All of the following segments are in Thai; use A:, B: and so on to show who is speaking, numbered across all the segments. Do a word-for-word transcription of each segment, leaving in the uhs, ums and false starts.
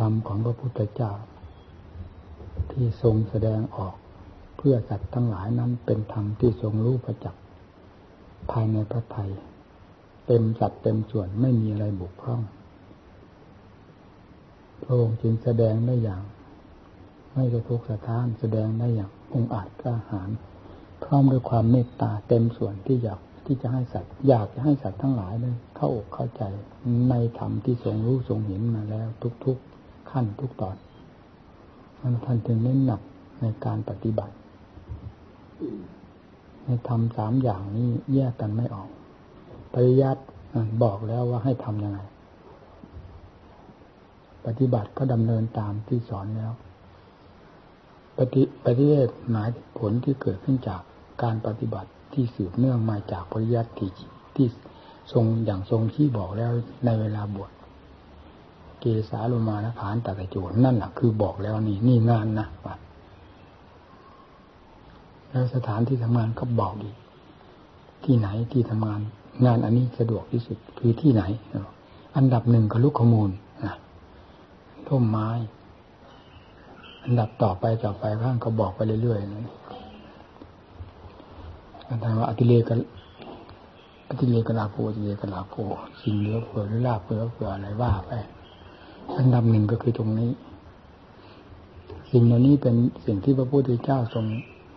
A: รมของพระพุทธเจ้าที่ทรงแสดงออกเพื่อสัตว์ทั้งหลายนั้นเป็นธรรมที่ทรงรู้ประจักษ์ภายในพระทัยเต็มสัดเต็มส่วนไม่มีอะไรบกพร่องพระองค์จึงแสดงได้อย่างไม่สะทกสะท้านแสดงได้อย่างองอาจกล้าหาญพร้อมด้วยความเมตตาเต็มส่วนที่อยากที่จะให้สัตว์อยากจะให้สัตว์ทั้งหลายได้เข้าอกเข้าใจในธรรมที่ทรงรู้ทรงเห็นมาแล้วทุกๆขั้นทุกตอนมันท่านจึงเน้นหนักในการปฏิบัติในธรรมสามอย่างนี้แยกกันไม่ออกปริยัติบอกแล้วว่าให้ทำยังไงปฏิบัติก็ดำเนินตามที่สอนแล้วปฏิปฏิเวทหมายผลที่เกิดขึ้นจากการปฏิบัติที่สืบเนื่องมาจากปริยัติที่ที่ทรงอย่างทรงที่บอกแล้วในเวลาบวชเกสาโลมานะผานตะไคโจรนั่นแหละคือบอกแล้วนี่นี่งานนะแล้วสถานที่ทำงานก็บอกอีกที่ไหนที่ทำงานงานอันนี้สะดวกที่สุดคือที่ไหนอันดับหนึ่งก็ลูกขมูลนะต้นไม้อันดับต่อไปต่อไปข้างก็บอกไปเรื่อยๆนะอาจารย์ว่าอติเลกอติเลกลาโภอติเลกลาโภสิ่งเหลือเฟือหรือลาภเหลือเฟืออะไรว่าไปอันดับหนึ่งก็คือตรงนี้สิ่งเหล่านี้เป็นสิ่งที่พระพุทธเจ้าทรง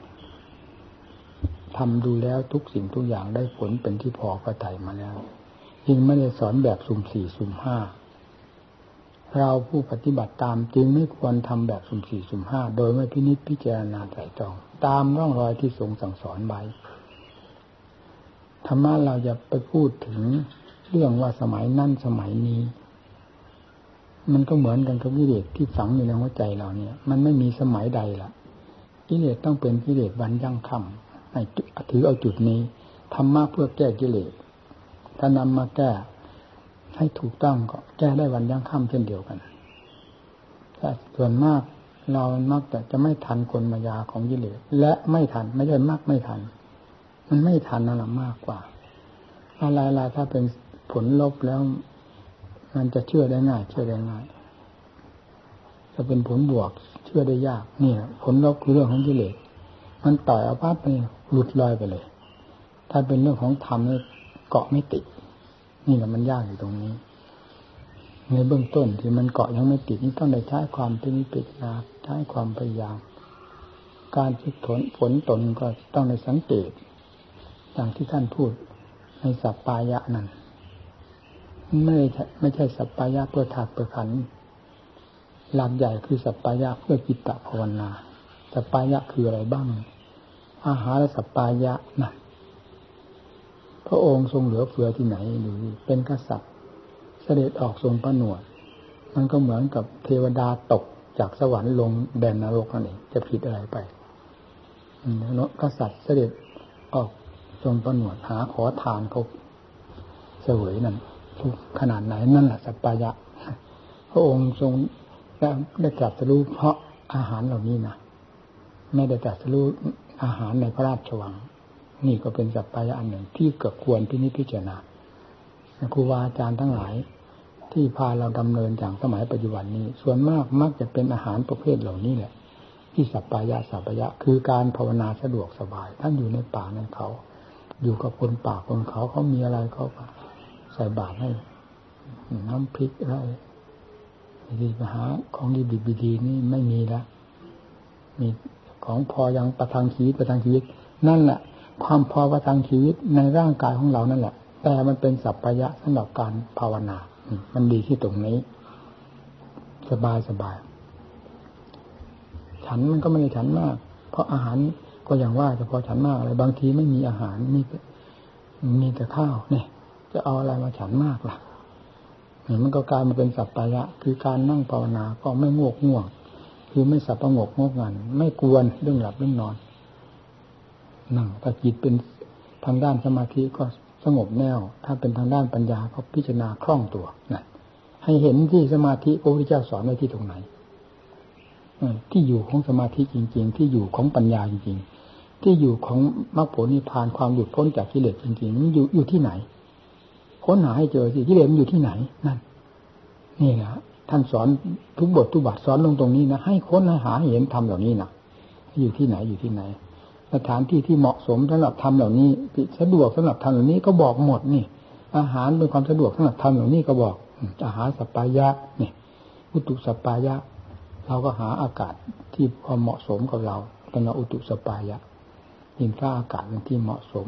A: ทำดูแล้วทุกสิ่งทุกอย่างได้ผลเป็นที่พอพระทัยมาแล้วจึงไม่ได้สอนแบบสุ่มสี่สุ่มห้าเราผู้ปฏิบัติตามจึงไม่ควรทำแบบสุ่มสี่สุ่มห้าโดยไม่พินิจพิจารณาไตร่ตรองตามร่องรอยที่ทรงสั่งสอนไว้ธรรมะเราจะไปพูดถึงเรื่องว่าสมัยนั้นสมัยนี้มันก็เหมือนกันกับกิเลสที่ฝังอยู่ในหัวใจเราเนี่ยมันไม่มีสมัยใดล่ะกิเลสต้องเป็นกิเลสวันยั่งค่ำให้ถือเอาจุดนี้ธรรมะเพื่อแก้กิเลสถ้านำมาแก้ให้ถูกต้องก็แก้ได้วันยั่งค่ำเช่นเดียวกันแต่ส่วนมากเรามักจะจะไม่ทันกลมายาของกิเลสและไม่ทันไม่ใช่มากไม่ทันมันไม่ทันนั่นแหละมากกว่าอะไรๆถ้าเป็นผลลบแล้วมันจะเชื่อได้ง่ายเชื่อได้ง่ายถ้าเป็นผลบวกเชื่อได้ยากนี่ผลลบคือเรื่องของกิเลสมันต่อยเอาปั๊บไปหลุดลอยไปเลยถ้าเป็นเรื่องของธรรมนี่เกาะไม่ติดนี่แหละมันยากอยู่ตรงนี้ในเบื้องต้นที่มันเกาะยังไม่ติดนี่ต้องได้ใช้ความพินิจพิจารณาใช้ความพยายามการฝึกฝนฝนตนก็ต้องได้สังเกตอย่างที่ท่านพูดในสัปปายะนั้นไม่ไม่ใช่สัปปายะเพื่อถาดเพื่อขันหลักใหญ่คือสัปปายะเพื่อจิตตภาวนาสัปปายะคืออะไรบ้างอาหารสัปปายะนะพระองค์ทรงเหลือเฟือที่ไหนดูเป็นกษัตริย์เสด็จออกทรงประหนวดมันก็เหมือนกับเทวดาตกจากสวรรค์ลงแดนนรกนั่นเองจะผิดอะไรไปกษัตริย์เสด็จออกทรงประหนวดหาขอทานเขาเสวยนั่นขนาดไหนนั่นแหละสัปปายะพระองค์ทรงได้ตรัสรู้เพราะอาหารเหล่านี้นะไม่ได้ตรัสรู้อาหารในพระราชวังนี่ก็เป็นสัปปายะอันหนึ่งที่เกือบควรพินิจพิจารณาครูบาอาจารย์ทั้งหลายที่พาเราดำเนินอย่างสมัยปัจจุบันนี้ส่วนมากมักจะเป็นอาหารประเภทเหล่านี้แหละที่สัปปายะสัปปายะคือการภาวนาสะดวกสบายท่านอยู่ในป่าในเขาอยู่กับคนป่าคนเขาเขามีอะไรเขาใส่บาตรให้น้ำพริกอะไรดีๆมาหาของดีๆดีๆนี่ไม่มีแล้วมีของพอยังประทังชีวิตประทังชีวิตนั่นแหละความพอประทังชีวิตในร่างกายของเรานั่นแหละแต่มันเป็นสัพพยะสำหรับการภาวนามันดีที่ตรงนี้สบายสบายฉันมันก็ไม่ได้ฉันมากเพราะอาหารก็อย่างว่าจะพอฉันมากอะไรบางทีไม่มีอาหารมีมีแต่ข้าวเนี่ยจะเอาอะไรมาฉันมากล่ะเนี่ยมันก็กลายมาเป็นสัพพยะคือการนั่งภาวนาก็ไม่งวกง่วงคือไม่สับประงกงกงันไม่กวนเรื่องหลับเรื่องนอนนั่งถ้าจิตเป็นทางด้านสมาธิก็สงบแน่วถ้าเป็นทางด้านปัญญาก็พิจารณาคล่องตัวนั่นให้เห็นที่สมาธิพระพุทธเจ้าสอนไว้ที่ตรงไหนที่อยู่ของสมาธิจริงๆที่อยู่ของปัญญาจริงๆที่อยู่ของมรรคผลนิพพานความหลุดพ้นจากกิเลสจริงๆมันอยู่อยู่ที่ไหนค้นหาให้เจอสิกิเลสมันอยู่ที่ไหนนั่นนี่แหละท่านสอนทุกบททุกบาทสอนลงตรงนี้นะให้ค้นให้หาเห็นธรรมเหล่านี้นะอยู่ที่ไหนอยู่ที่ไหนสถานที่ที่เหมาะสมสำหรับธรรมเหล่านี้สะดวกสำหรับธรรมเหล่านี้ก็บอกหมดนี่อาหารเป็นความสะดวกสำหรับธรรมเหล่านี้ก็บอกอาหารสัปปายะนี่อุตุสัปปายะเราก็หาอากาศที่พอเหมาะสมกับเราเป็นอุตุสัปปายะดินฟ้าอากาศเป็นที่เหมาะสม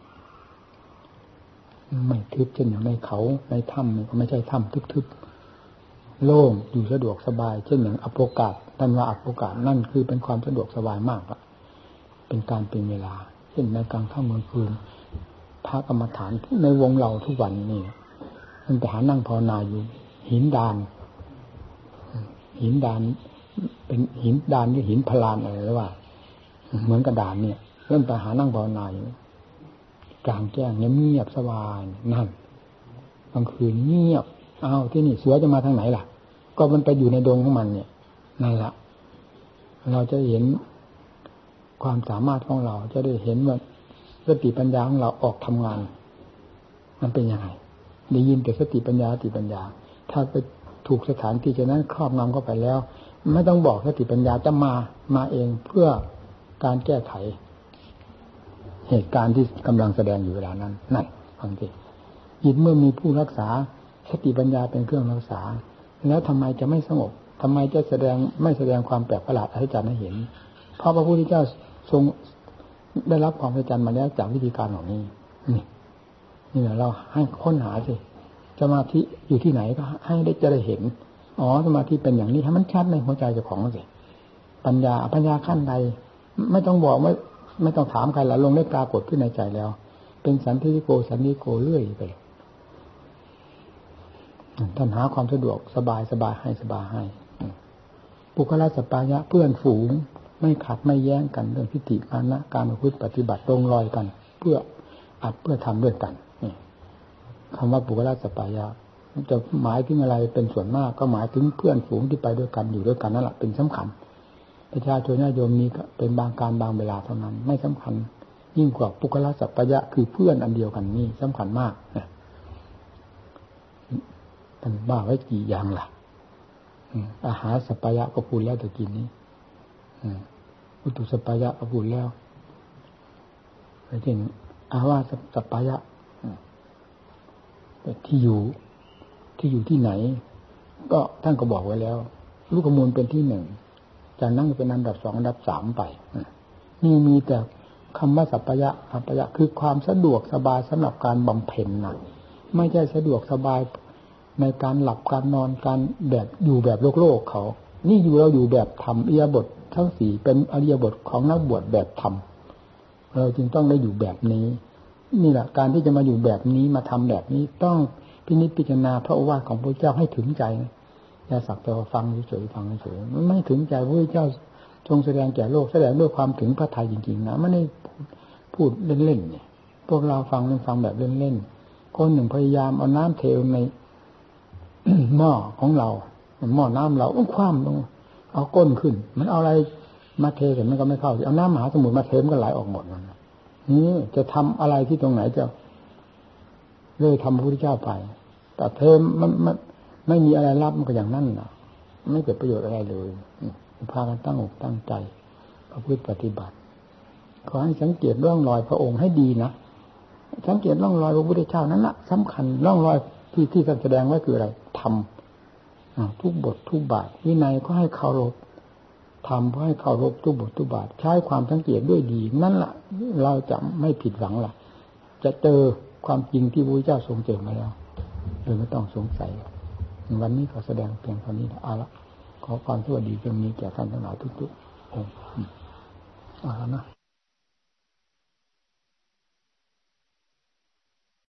A: ไม่ทึบเช่นอย่างในเขาในถ้ำก็ไม่ใช่ถ้ำทึบๆโล่งอยู่สะดวกสบายเช่นอย่างอโปกาศท่านว่าอโปกาศนั่นคือเป็นความสะดวกสบายมากละเป็นการเป็นเวลาเช่นในกลางค่ำกลางคืนพระกรรมฐานในวงเราทุกวันนี่มันไปหานั่งภาวนาอยู่หินดานหินดานเป็นหินดานหรือหินพลานอะไรหรือว่าเหมือนกระดานเนี่ยเริ่มไปหานั่งภาวนาอยู่กลางแจ้งเงียบสบายนั่นกลางคืนเงียบอ้าวที่นี่เสือจะมาทางไหนล่ะก็มันไปอยู่ในดงของมันเนี่ยนั่นแหละเราจะเห็นความสามารถของเราจะได้เห็นว่าสติปัญญาของเราออกทำงานมันเป็นยังไงได้ยินแต่สติปัญญาสติปัญญาถ้าไปถูกสถานที่จะนั้นครอบงำเข้าไปแล้วไม่ต้องบอกสติปัญญาจะมามาเองเพื่อการแก้ไขเหตุการณ์ที่กำลังแสดงอยู่เวลานั้นนั่นฟังดิยินเมื่อมีผู้รักษาสติปัญญาเป็นเครื่องรักษาแล้วทำไมจะไม่สงบทำไมจะแสดงไม่แสดงความแปลกประหลาดให้จันให้เห็นเพราะพระพุทธเจ้าทรงได้รับความประจันมาแล้วจากวิธีการเหล่านี้นี่นี่แหละเราให้ค้นหาสิสมาธิอยู่ที่ไหนก็ให้ได้จะได้เห็นอ๋อสมาธิเป็นอย่างนี้ให้มันชัดในหัวใจเจ้าของสิปัญญาปัญญาขั้นใดไม่ต้องบอกไม่ไม่ต้องถามใครละลงได้ปรากฏขึ้นในใจแล้วเป็นสันติโกสันติโกเรื่อยไปท่านหาความสะดวกสบายสบายให้สบายให้ปุคละสัปปายะเพื่อนฝูงไม่ขัดไม่แย้งกันเรื่องทิฏฐิมานะการประพฤติปฏิบัติตรงรอยกันเพื่ออัดเพื่อทำด้วยกันคำว่าปุคละสัปปายะจะหมายถึงอะไรเป็นส่วนมากก็หมายถึงเพื่อนฝูงที่ไปด้วยกันอยู่ด้วยกันนั่นแหละเป็นสำคัญประชาชนญาติโยมมีเป็นบางการบางเวลาเท่านั้นไม่สำคัญยิ่งกว่าปุคละสัปปายะคือเพื่อนอันเดียวกันนี่สำคัญมากนะท่านว่าไว้กี่อย่างล่ะอาหารสัปปายะก็พูดแล้วตะกี้นี้อุตุสัปปายะก็พูดแล้วแล้วจริงอาวาสสัปปายะที่อยู่ที่อยู่ที่ไหนก็ท่านก็บอกไว้แล้วลูกขมูลเป็นที่หนึ่งจากนั้นเป็นอันดับสองอันดับสามไปนี่มีแต่คำว่าสัปปายะสัปปายะคือความสะดวกสบายสำหรับการบำเพ็ญนะไม่ใช่สะดวกสบายในการหลับการนอนการแบบอยู่แบบโลกโลกเขานี่อยู่เราอยู่แบบธรรมอิริยาบถทั้งสี่เป็นอริยบทของนักบวชแบบธรรมเราจึงต้องได้อยู่แบบนี้นี่แหละการที่จะมาอยู่แบบนี้มาทำแบบนี้ต้องพินิจพิจารณาพระโอวาทของพระเจ้าให้ถึงใจอย่าสักแต่ว่าฟังเฉยๆฟังเฉยๆมันไม่ถึงใจพระเจ้าทรงแสดงแก่โลกแสดงด้วยความถึงพระทัยจริงๆนะไม่ได้พูดเล่นๆเนี่ยพวกเราฟังมันฟังแบบเล่นๆคนหนึ่งพยายามเอาน้ำเทในหม้อของเราหม้อน้ำเราคว่ำลงเอาก้นขึ้นมันเอาอะไรมาเทแต่มันก็ไม่เข้าเอาน้ำมหาสมุทรมาเทมันก็ไหลออกหมดมันนี่จะทำอะไรที่ตรงไหนจะเลยทำพระพุทธเจ้าไปแต่เทมันมันไม่มีอะไรรับมันก็อย่างนั้นนะไม่เกิดประโยชน์อะไรเลยพากันตั้งอกตั้งใจประพฤติปฏิบัติขอให้สังเกตร่องรอยพระองค์ให้ดีนะสังเกตร่องรอยพระพุทธเจ้านั้นละสำคัญร่องรอยที่ที่ท่านแสดงไว้คืออะไรธรรมทุกบททุกบาทวินัยก็ให้เคารพทำเพื่อให้เคารพทุกบททุกบาทใช้ความสังเกตด้วยดีนั่นแหละเราจะไม่ผิดหวังล่ะจะเจอความจริงที่พระพุทธเจ้าทรงเจอมาแล้วโดยไม่ต้องสงสัยวันนี้ขอแสดงเพียงเท่านี้เอาละขอความสวัสดีจงมีแก่ท่านทั้งหลายทุกๆองค์เอาละนะ